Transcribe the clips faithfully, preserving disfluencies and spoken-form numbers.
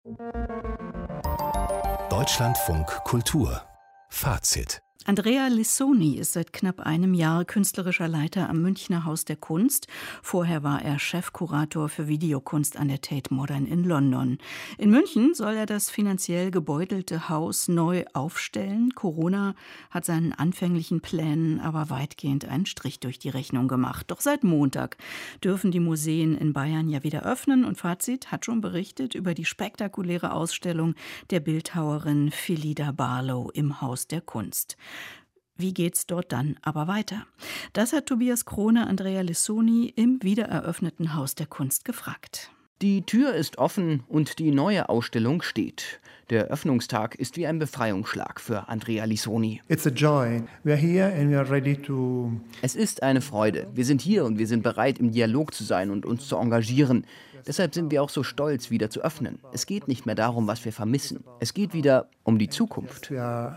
Deutschlandfunk Kultur Fazit. Andrea Lissoni ist seit knapp einem Jahr künstlerischer Leiter am Münchner Haus der Kunst. Vorher war er Chefkurator für Videokunst an der Tate Modern in London. In München soll er das finanziell gebeutelte Haus neu aufstellen. Corona hat seinen anfänglichen Plänen aber weitgehend einen Strich durch die Rechnung gemacht. Doch seit Montag dürfen die Museen in Bayern ja wieder öffnen. Und Fazit hat schon berichtet über die spektakuläre Ausstellung der Bildhauerin Phyllida Barlow im Haus der Kunst. Wie geht's dort dann aber weiter? Das hat Tobias Krone Andrea Lissoni im wiedereröffneten Haus der Kunst gefragt. Die Tür ist offen und die neue Ausstellung steht. Der Öffnungstag ist wie ein Befreiungsschlag für Andrea Lissoni. It's a joy. We are here and we are ready to... Es ist eine Freude. Wir sind hier und wir sind bereit, im Dialog zu sein und uns zu engagieren. Deshalb sind wir auch so stolz, wieder zu öffnen. Es geht nicht mehr darum, was wir vermissen. Es geht wieder um die Zukunft.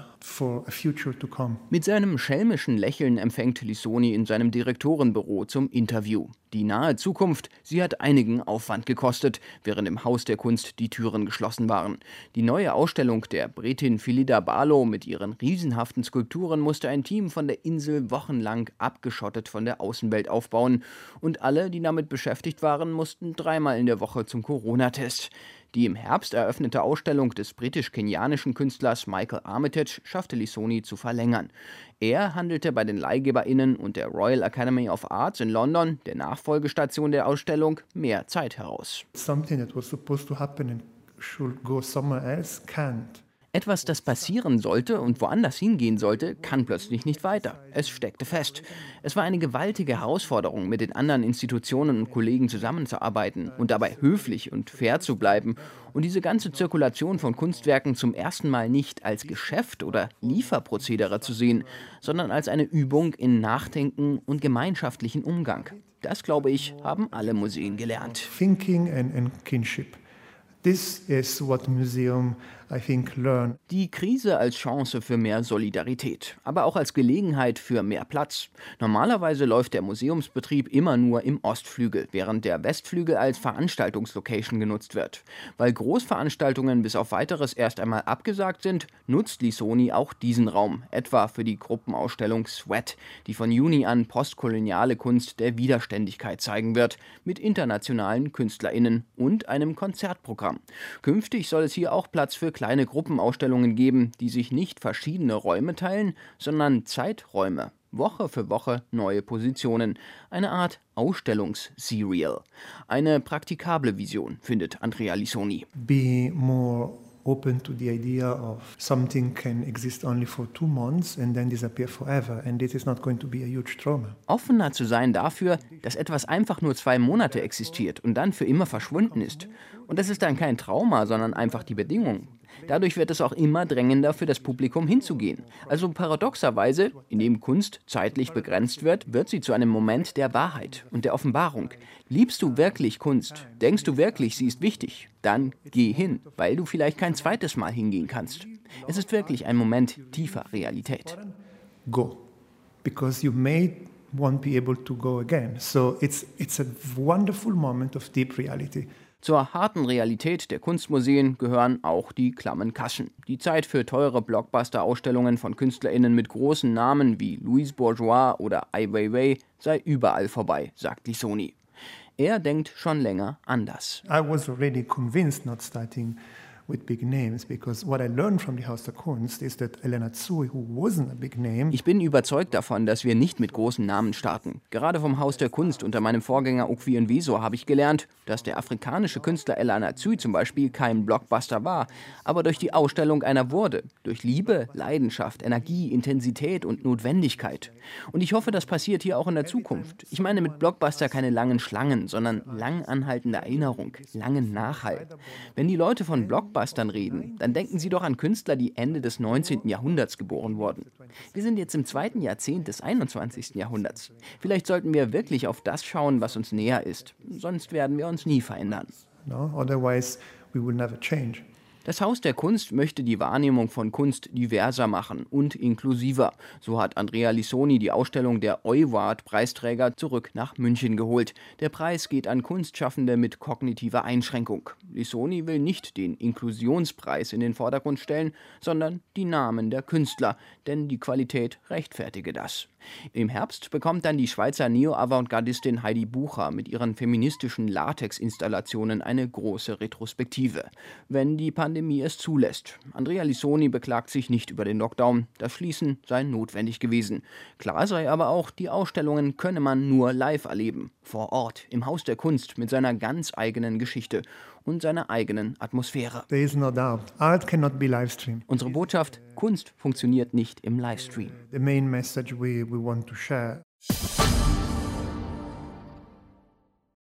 Mit seinem schelmischen Lächeln empfängt Lissoni in seinem Direktorenbüro zum Interview. Die nahe Zukunft, sie hat einigen Aufwand gekostet, während im Haus der Kunst die Türen geschlossen waren. Die neue Ausstellung der Britin Phyllida Barlow mit ihren riesenhaften Skulpturen musste ein Team von der Insel wochenlang abgeschottet von der Außenwelt aufbauen. Und alle, die damit beschäftigt waren, mussten dreimal in der Woche zum Corona-Test. Die im Herbst eröffnete Ausstellung des britisch-kenianischen Künstlers Michael Armitage schaffte Lissoni zu verlängern. Er handelte bei den LeihgeberInnen und der Royal Academy of Arts in London, der Nachfolgestation der Ausstellung, mehr Zeit heraus. Something that was supposed to happen and should go somewhere else can't. Etwas, das passieren sollte und woanders hingehen sollte, kann plötzlich nicht weiter. Es steckte fest. Es war eine gewaltige Herausforderung, mit den anderen Institutionen und Kollegen zusammenzuarbeiten und dabei höflich und fair zu bleiben und diese ganze Zirkulation von Kunstwerken zum ersten Mal nicht als Geschäft oder Lieferprozedere zu sehen, sondern als eine Übung in Nachdenken und gemeinschaftlichen Umgang. Das, glaube ich, haben alle Museen gelernt. Thinking and, and kinship. This is what museum, I think, learn. Die Krise als Chance für mehr Solidarität, aber auch als Gelegenheit für mehr Platz. Normalerweise läuft der Museumsbetrieb immer nur im Ostflügel, während der Westflügel als Veranstaltungslocation genutzt wird. Weil Großveranstaltungen bis auf Weiteres erst einmal abgesagt sind, nutzt Lissoni auch diesen Raum, etwa für die Gruppenausstellung Sweat, die von Juni an postkoloniale Kunst der Widerständigkeit zeigen wird, mit internationalen KünstlerInnen und einem Konzertprogramm. Künftig soll es hier auch Platz für kleine Gruppenausstellungen geben, die sich nicht verschiedene Räume teilen, sondern Zeiträume. Woche für Woche neue Positionen. Eine Art Ausstellungs-Serial. Eine praktikable Vision, findet Andrea Lissoni. Be more open to the idea of something can exist only for two months and then disappear forever, and this is not going to be a huge trauma. Offener zu sein dafür, dass etwas einfach nur zwei Monate existiert und dann für immer verschwunden ist. Und das ist dann kein Trauma, sondern einfach die Bedingung. Dadurch wird es auch immer drängender für das Publikum hinzugehen. Also paradoxerweise, indem Kunst zeitlich begrenzt wird, wird sie zu einem Moment der Wahrheit und der Offenbarung. Liebst du wirklich Kunst? Denkst du wirklich, sie ist wichtig? Dann geh hin, weil du vielleicht kein zweites Mal hingehen kannst. Es ist wirklich ein Moment tiefer Realität. Go, because you may won't be able to go again. So it's it's a wonderful moment of deep reality. Zur harten Realität der Kunstmuseen gehören auch die klammen Kassen. Die Zeit für teure Blockbuster-Ausstellungen von KünstlerInnen mit großen Namen wie Louise Bourgeois oder Ai Weiwei sei überall vorbei, sagt Lissoni. Er denkt schon länger anders. I was already convinced not starting with big names, because what I learned from the Haus der Kunst is that Elena Tsui, who wasn't a big name... Ich bin überzeugt davon, dass wir nicht mit großen Namen starten. Gerade vom Haus der Kunst unter meinem Vorgänger Okwi Nweso habe ich gelernt, dass der afrikanische Künstler Elena Tsui zum Beispiel kein Blockbuster war, aber durch die Ausstellung einer wurde. Durch Liebe, Leidenschaft, Energie, Intensität und Notwendigkeit. Und ich hoffe, das passiert hier auch in der Zukunft. Ich meine mit Blockbuster keine langen Schlangen, sondern lang anhaltende Erinnerung, langen Nachhall. Wenn die Leute von Blockbuster reden, dann denken Sie doch an Künstler, die Ende des neunzehnten Jahrhunderts geboren wurden. Wir sind jetzt im zweiten Jahrzehnt des einundzwanzigsten Jahrhunderts. Vielleicht sollten wir wirklich auf das schauen, was uns näher ist. Sonst werden wir uns nie verändern. No, otherwise we will never change. Das Haus der Kunst möchte die Wahrnehmung von Kunst diverser machen und inklusiver. So hat Andrea Lissoni die Ausstellung der Euward-Preisträger zurück nach München geholt. Der Preis geht an Kunstschaffende mit kognitiver Einschränkung. Lissoni will nicht den Inklusionspreis in den Vordergrund stellen, sondern die Namen der Künstler, denn die Qualität rechtfertige das. Im Herbst bekommt dann die Schweizer Neo-Avantgardistin Heidi Bucher mit ihren feministischen Latex-Installationen eine große Retrospektive. Wenn die Pandemie es zulässt. Andrea Lissoni beklagt sich nicht über den Lockdown. Das Schließen sei notwendig gewesen. Klar sei aber auch, die Ausstellungen könne man nur live erleben. Vor Ort, im Haus der Kunst mit seiner ganz eigenen Geschichte und seiner eigenen Atmosphäre. There is no doubt. Art cannot be live streamed. Unsere Botschaft: Kunst funktioniert nicht im Livestream. The main message we, we want to share